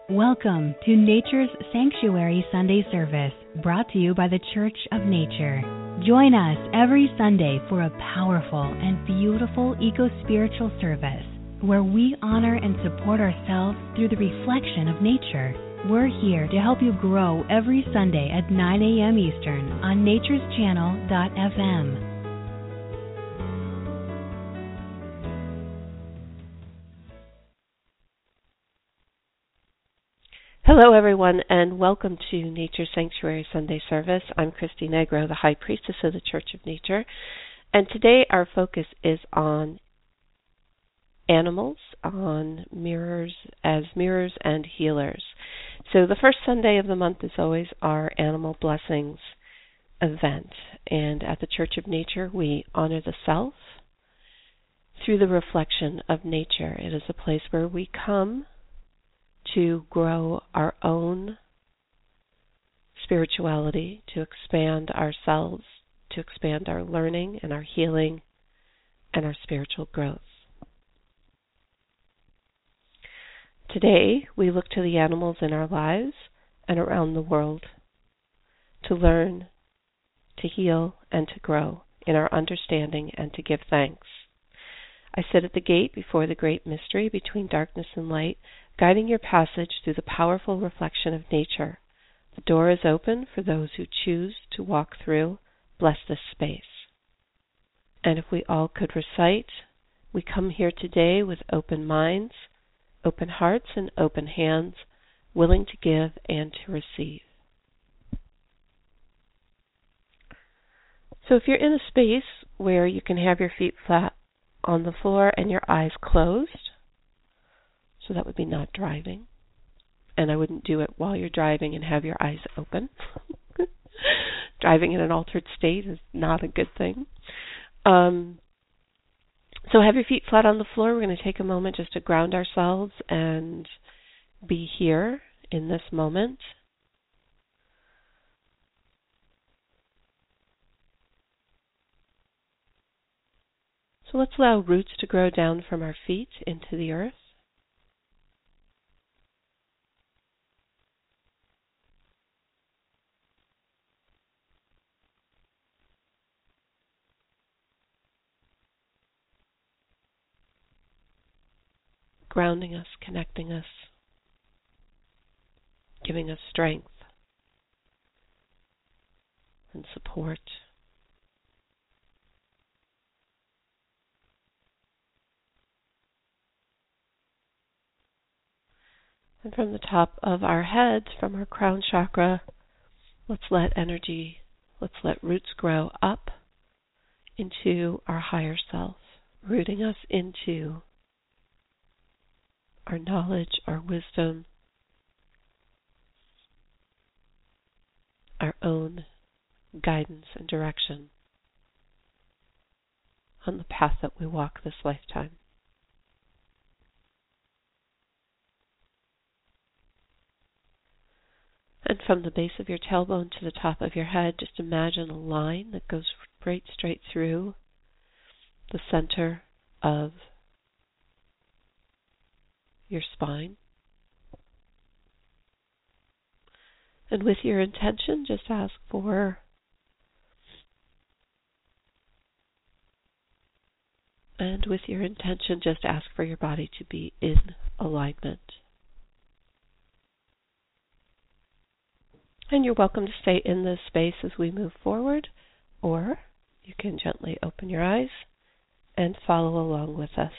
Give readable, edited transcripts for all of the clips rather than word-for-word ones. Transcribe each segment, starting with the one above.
Welcome to Nature's Sanctuary Sunday Service, brought to you by the Church of Nature. Join us every Sunday for a powerful and beautiful eco-spiritual service where we honor and support ourselves through the reflection of nature. We're here to help you grow every Sunday at 9 a.m. Eastern on natureschannel.fm. Hello, everyone, and welcome to Nature's Sanctuary Sunday Service. I'm Christy Negro, the High Priestess of the Church of Nature, and today our focus is on animals, on mirrors and healers. So the first Sunday of the month is always our Animal Blessings event, and at the Church of Nature we honor the self through the reflection of nature. It is a place where we come to grow our own spirituality, to expand ourselves, to expand our learning and our healing and our spiritual growth. Today, we look to the animals in our lives and around the world to learn, to heal, and to grow in our understanding and to give thanks. I sit at the gate before the great mystery between darkness and light, guiding your passage through the powerful reflection of nature. The door is open for those who choose to walk through. Bless this space. And if we all could recite, we come here today with open minds, open hearts, and open hands, willing to give and to receive. So if you're in a space where you can have your feet flat on the floor and your eyes closed, so that would be not driving. And I wouldn't do it while you're driving and have your eyes open. Driving in an altered state is not a good thing. So have your feet flat on the floor. We're going to take a moment just to ground ourselves and be here in this moment. So let's allow roots to grow down from our feet into the earth. Grounding us, connecting us, giving us strength and support. And from the top of our heads, from our crown chakra, let's let roots grow up into our higher self, rooting us into our knowledge, our wisdom, our own guidance and direction on the path that we walk this lifetime. And from the base of your tailbone to the top of your head, just imagine a line that goes straight through the center of your spine. And with your intention, just ask for your body to be in alignment. And you're welcome to stay in this space as we move forward, or you can gently open your eyes and follow along with us.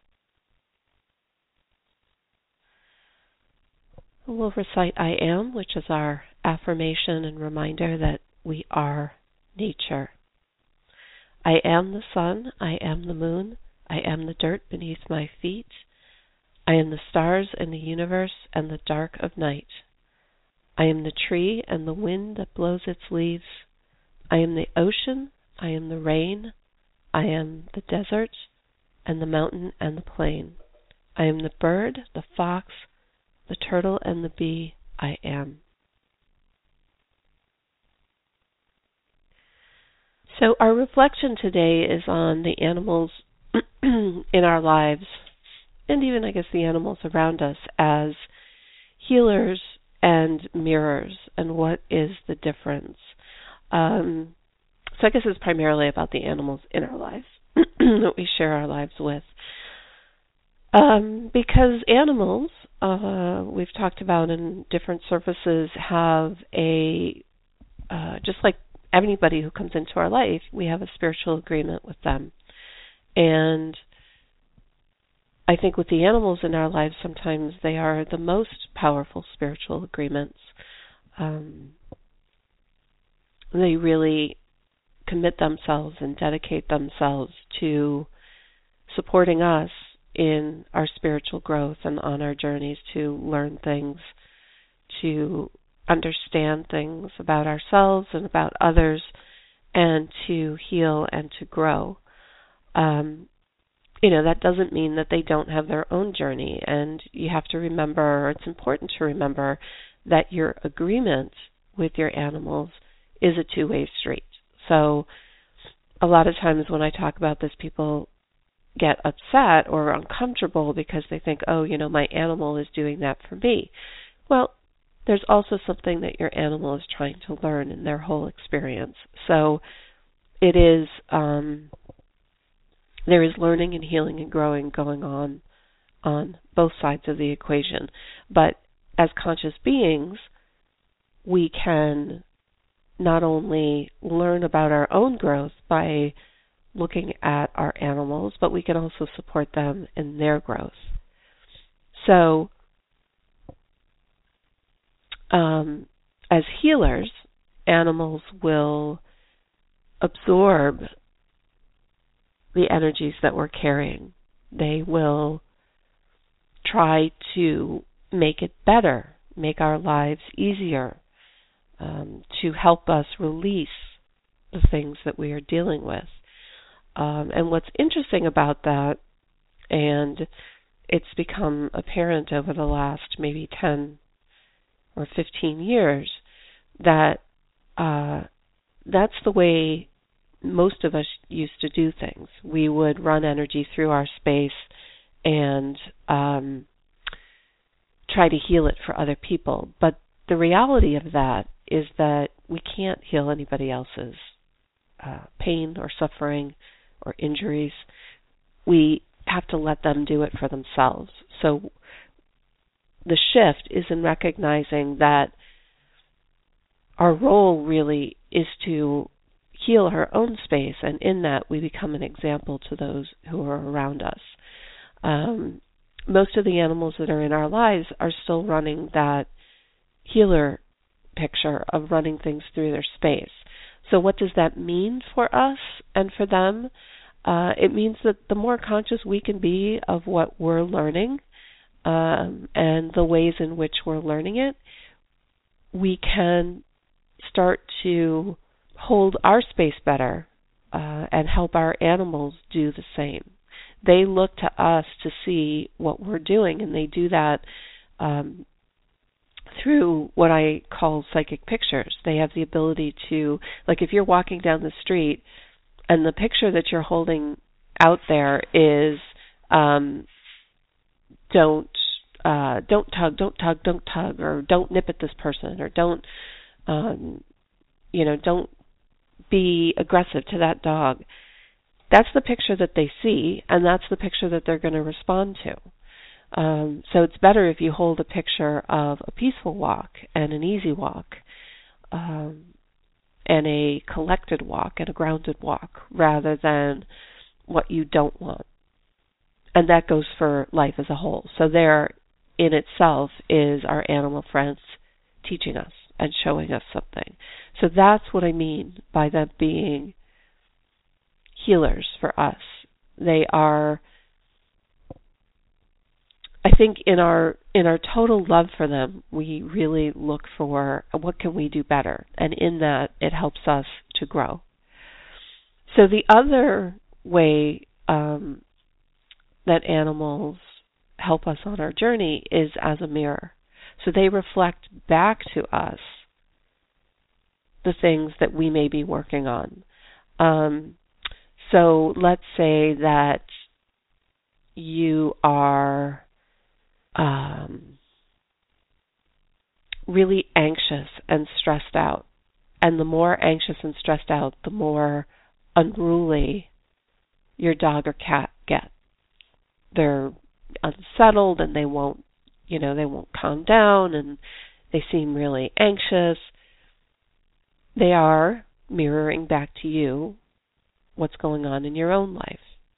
We'll recite I am, which is our affirmation and reminder that we are nature. I am the sun, I am the moon, I am the dirt beneath my feet, I am the stars and the universe and the dark of night. I am the tree and the wind that blows its leaves. I am the ocean, I am the rain, I am the desert and the mountain and the plain. I am the bird, the fox, the turtle and the bee. I am. So our reflection today is on the animals in our lives, and even, I guess, the animals around us as healers and mirrors, and what is the difference? So I guess it's primarily about the animals in our lives that we share our lives with. Because animals, we've talked about in different services, have just like anybody who comes into our life, we have a spiritual agreement with them. And I think with the animals in our lives, sometimes they are the most powerful spiritual agreements. They really commit themselves and dedicate themselves to supporting us in our spiritual growth and on our journeys to learn things, to understand things about ourselves and about others, and to heal and to grow. That doesn't mean that they don't have their own journey, and you have to remember, or it's important to remember, that your agreement with your animals is a two-way street. So a lot of times when I talk about this, people get upset or uncomfortable because they think, my animal is doing that for me. Well, there's also something that your animal is trying to learn in their whole experience. So it is, there is learning and healing and growing going on both sides of the equation. But as conscious beings, we can not only learn about our own growth by looking at our animals, but we can also support them in their growth. So, as healers, animals will absorb the energies that we're carrying. They will try to make it better, make our lives easier, to help us release the things that we are dealing with. And what's interesting about that, and it's become apparent over the last maybe 10 or 15 years, that that's the way most of us used to do things. We would run energy through our space and try to heal it for other people. But the reality of that is that we can't heal anybody else's pain or suffering or injuries. We have to let them do it for themselves. So the shift is in recognizing that our role really is to heal our own space, and in that we become an example to those who are around us. Most of the animals that are in our lives are still running that healer picture of running things through their space. So what does that mean for us and for them? It means that the more conscious we can be of what we're learning and the ways in which we're learning it, we can start to hold our space better and help our animals do the same. They look to us to see what we're doing, and they do that through what I call psychic pictures. They have the ability to, like if you're walking down the street and the picture that you're holding out there is don't tug, or don't nip at this person, or don't be aggressive to that dog. That's the picture that they see, and that's the picture that they're going to respond to. So it's better if you hold a picture of a peaceful walk and an easy walk and a collected walk and a grounded walk, rather than what you don't want. And that goes for life as a whole. So there in itself is our animal friends teaching us and showing us something. So that's what I mean by them being healers for us. They are, I think in our total love for them, we really look for what can we do better, and in that it helps us to grow. So the other way that animals help us on our journey is as a mirror. So they reflect back to us the things that we may be working on. So let's say that you are really anxious and stressed out. And the more anxious and stressed out, the more unruly your dog or cat get. They're unsettled and they won't calm down, and they seem really anxious. They are mirroring back to you what's going on in your own life.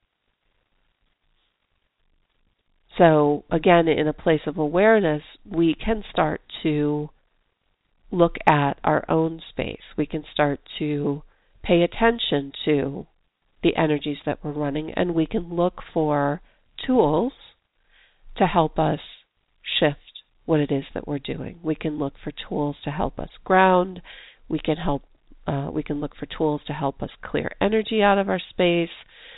So again, in a place of awareness, we can start to look at our own space. We can start to pay attention to the energies that we're running, and we can look for tools to help us shift what it is that we're doing. We can look for tools to help us ground. We can look for tools to help us clear energy out of our space.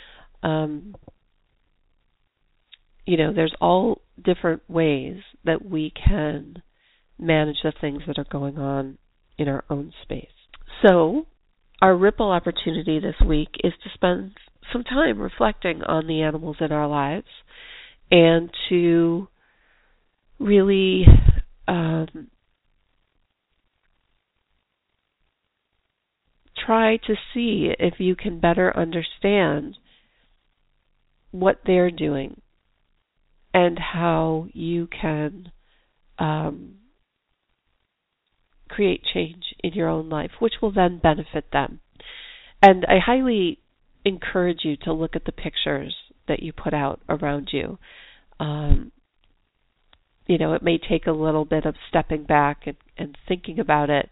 There's all different ways that we can manage the things that are going on in our own space. So, our ripple opportunity this week is to spend some time reflecting on the animals in our lives and to really try to see if you can better understand what they're doing and how you can create change in your own life, which will then benefit them. And I highly encourage you to look at the pictures that you put out around you. It may take a little bit of stepping back and thinking about it.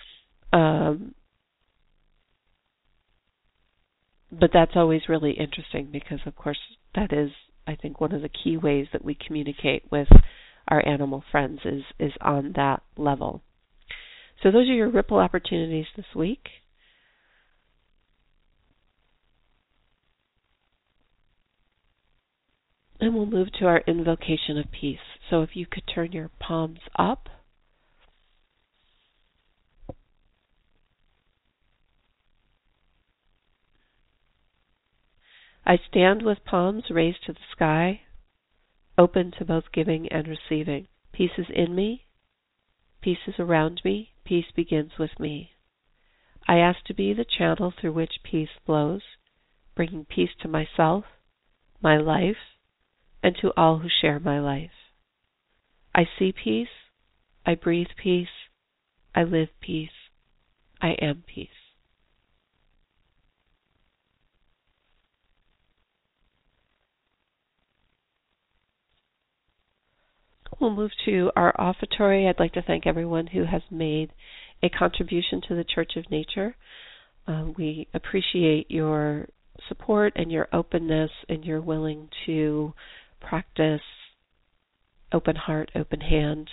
But that's always really interesting because, of course, that is, I think, one of the key ways that we communicate with our animal friends is on that level. So those are your ripple opportunities this week. And we'll move to our invocation of peace. So if you could turn your palms up. I stand with palms raised to the sky, open to both giving and receiving. Peace is in me. Peace is around me. Peace begins with me. I ask to be the channel through which peace flows, bringing peace to myself, my life, and to all who share my life. I see peace. I breathe peace. I live peace. I am peace. We'll move to our offertory. I'd like to thank everyone who has made a contribution to the Church of Nature. We appreciate your support and your openness and your willing to practice open heart, open hand.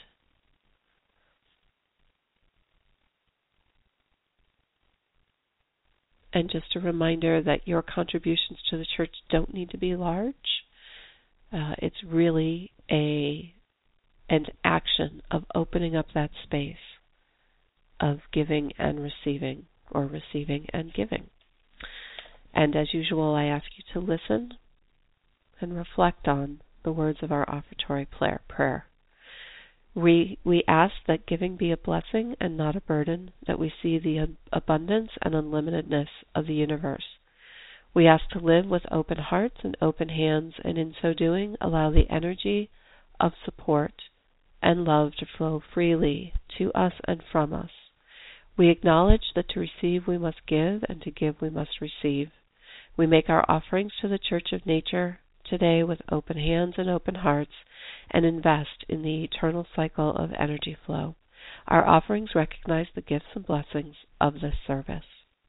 And just a reminder that your contributions to the Church don't need to be large. It's really an action of opening up that space of giving and receiving, or receiving and giving. And as usual, I ask you to listen and reflect on the words of our offertory prayer. We ask that giving be a blessing and not a burden, that we see the abundance and unlimitedness of the universe. We ask to live with open hearts and open hands, and in so doing, allow the energy of support and love to flow freely to us and from us. We acknowledge that to receive we must give, and to give we must receive. We make our offerings to the Church of Nature today with open hands and open hearts, and invest in the eternal cycle of energy flow. Our offerings recognize the gifts and blessings of this service.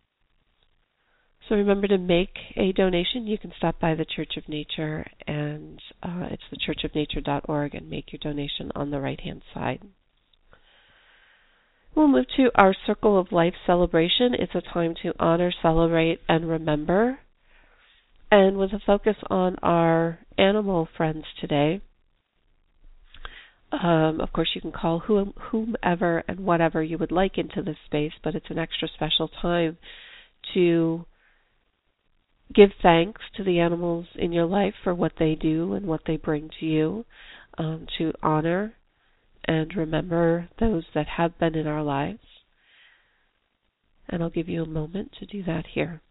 So remember to make a donation. You can stop by the Church of Nature, and it's thechurchofnature.org, and make your donation on the right-hand side. We'll move to our Circle of Life celebration. It's a time to honor, celebrate, and remember. And with a focus on our animal friends today, of course you can call whomever and whatever you would like into this space, but it's an extra special time to give thanks to the animals in your life for what they do and what they bring to you, to honor, and remember those that have been in our lives. And I'll give you a moment to do that here.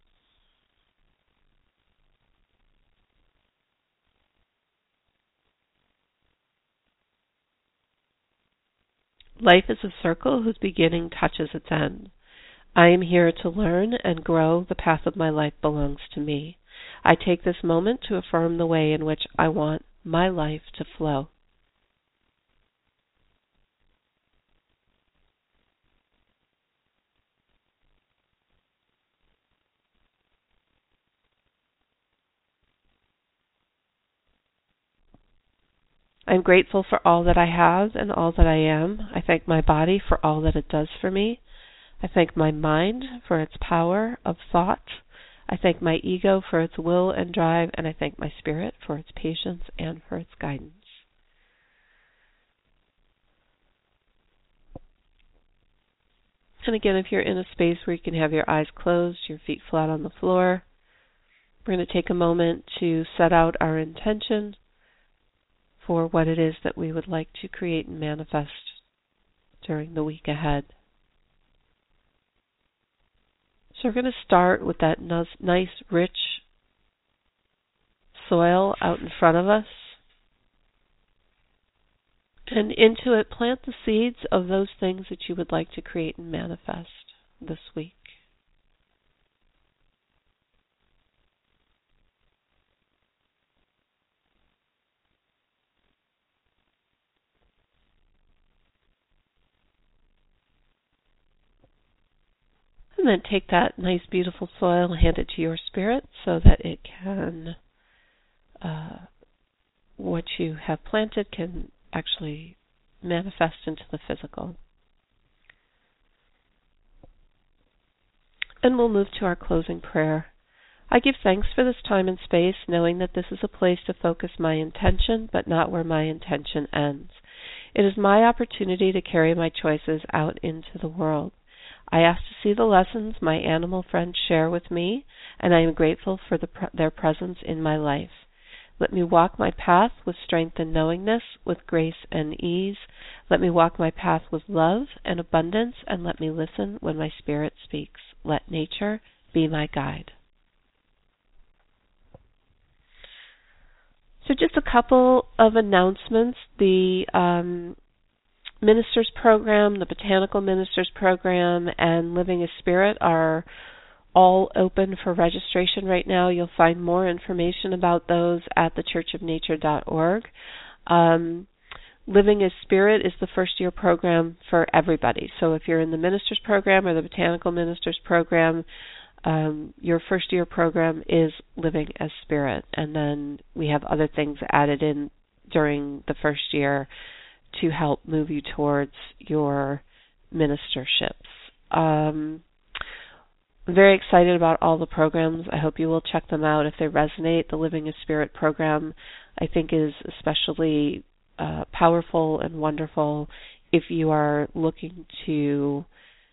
Life is a circle whose beginning touches its end. I am here to learn and grow. The path of my life belongs to me. I take this moment to affirm the way in which I want my life to flow. I am grateful for all that I have and all that I am. I thank my body for all that it does for me. I thank my mind for its power of thought. I thank my ego for its will and drive, and I thank my spirit for its patience and for its guidance. And again, if you're in a space where you can have your eyes closed, your feet flat on the floor, we're going to take a moment to set out our intention for what it is that we would like to create and manifest during the week ahead. So we're going to start with that nice, rich soil out in front of us. And into it, plant the seeds of those things that you would like to create and manifest this week. And then take that nice, beautiful soil and hand it to your spirit so that it can, what you have planted can actually manifest into the physical. And we'll move to our closing prayer. I give thanks for this time and space, knowing that this is a place to focus my intention, but not where my intention ends. It is my opportunity to carry my choices out into the world. I ask to see the lessons my animal friends share with me, and I am grateful for their presence in my life. Let me walk my path with strength and knowingness, with grace and ease. Let me walk my path with love and abundance, and let me listen when my spirit speaks. Let nature be my guide. So just a couple of announcements. The Ministers Program, the Botanical Ministers Program, and Living a Spirit are all open for registration right now. You'll find more information about those at thechurchofnature.org. Living as Spirit is the first-year program for everybody. So if you're in the Ministers Program or the Botanical Ministers Program, your first-year program is Living as Spirit. And then we have other things added in during the first year to help move you towards your ministerships. I'm very excited about all the programs. I hope you will check them out if they resonate. The Living a Spirit program, I think, is especially powerful and wonderful if you are looking to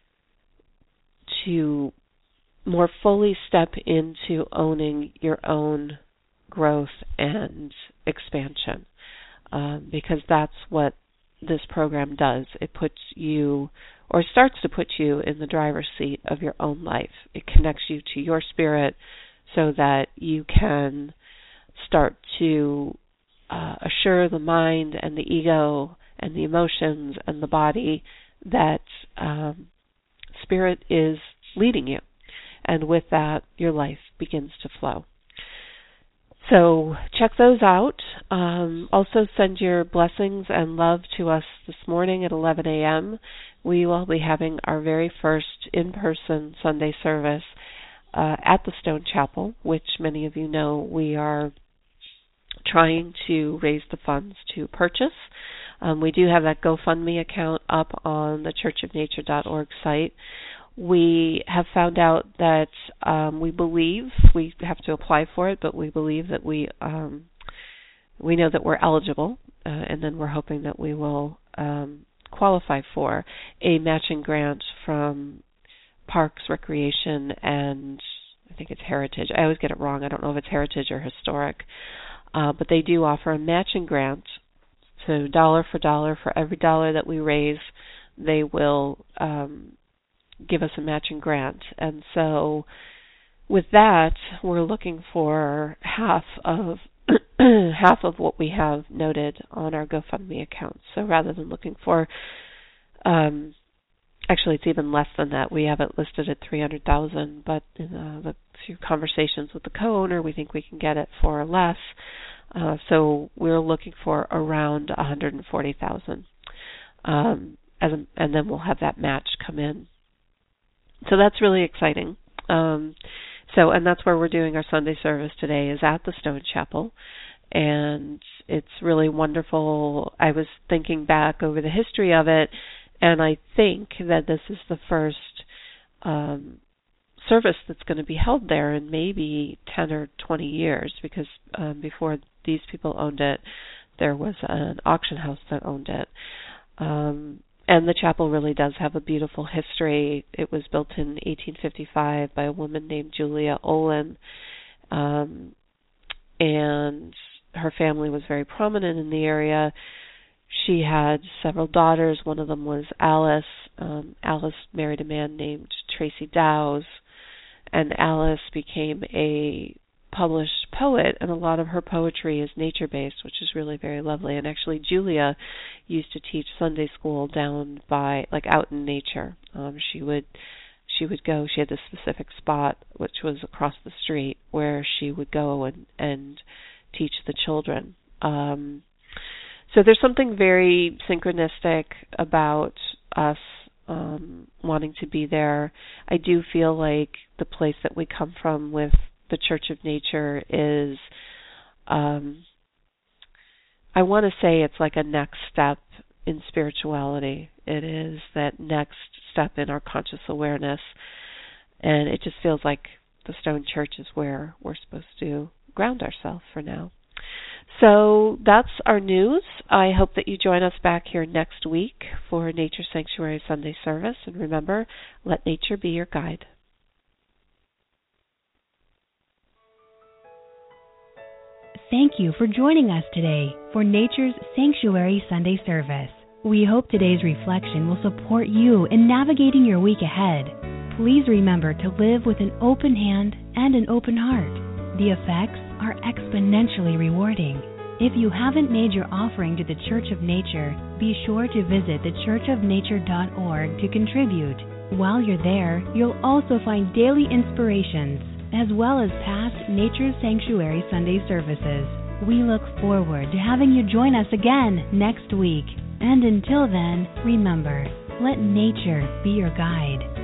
more fully step into owning your own growth and expansion, because that's what this program does. It puts you, or starts to put you, in the driver's seat of your own life. It connects you to your spirit so that you can start to assure the mind and the ego and the emotions and the body that spirit is leading you. And with that, your life begins to flow. So check those out. Also send your blessings and love to us this morning at 11 a.m. We will be having our very first in-person Sunday service at the Stone Chapel, which many of you know we are trying to raise the funds to purchase. We do have that GoFundMe account up on the churchofnature.org site. We have found out that we believe, we have to apply for it, but we believe that we know that we're eligible, and then we're hoping that we will qualify for a matching grant from Parks, Recreation, and I think it's Heritage. I always get it wrong. I don't know if it's Heritage or Historic. But they do offer a matching grant So dollar for dollar, for every dollar that we raise, they will give us a matching grant. And so with that, we're looking for half of what we have noted on our GoFundMe account. So rather than looking for, actually it's even less than that. We have it listed at $300,000, but in through conversations with the co-owner, we think we can get it for less. So we're looking for around $140,000, and then we'll have that match come in. So that's really exciting. And that's where we're doing our Sunday service today, is at the Stone Chapel, and it's really wonderful. I was thinking back over the history of it, and I think that this is the first service that's going to be held there in maybe 10 or 20 years, because before these people owned it, there was an auction house that owned it. And the chapel really does have a beautiful history. It was built in 1855 by a woman named Julia Olin, and her family was very prominent in the area. She had several daughters. One of them was Alice. Alice married a man named Tracy Dowes, and Alice became a published poet, and a lot of her poetry is nature-based, which is really very lovely. And actually, Julia used to teach Sunday school down by, out in nature. She would go. She had this specific spot, which was across the street, where she would go and teach the children. So there's something very synchronistic about us wanting to be there. I do feel like the place that we come from with the Church of Nature is, I want to say it's like a next step in spirituality. It is that next step in our conscious awareness, and it just feels like the Stone Church is where we're supposed to ground ourselves for now. So that's our news. I hope that you join us back here next week for Nature Sanctuary Sunday service, and remember, let nature be your guide. Thank you for joining us today for Nature's Sanctuary Sunday service. We hope today's reflection will support you in navigating your week ahead. Please remember to live with an open hand and an open heart. The effects are exponentially rewarding. If you haven't made your offering to the Church of Nature, be sure to visit thechurchofnature.org to contribute. While you're there, you'll also find daily inspirations, as well as past Nature Sanctuary Sunday services. We look forward to having you join us again next week. And until then, remember, let nature be your guide.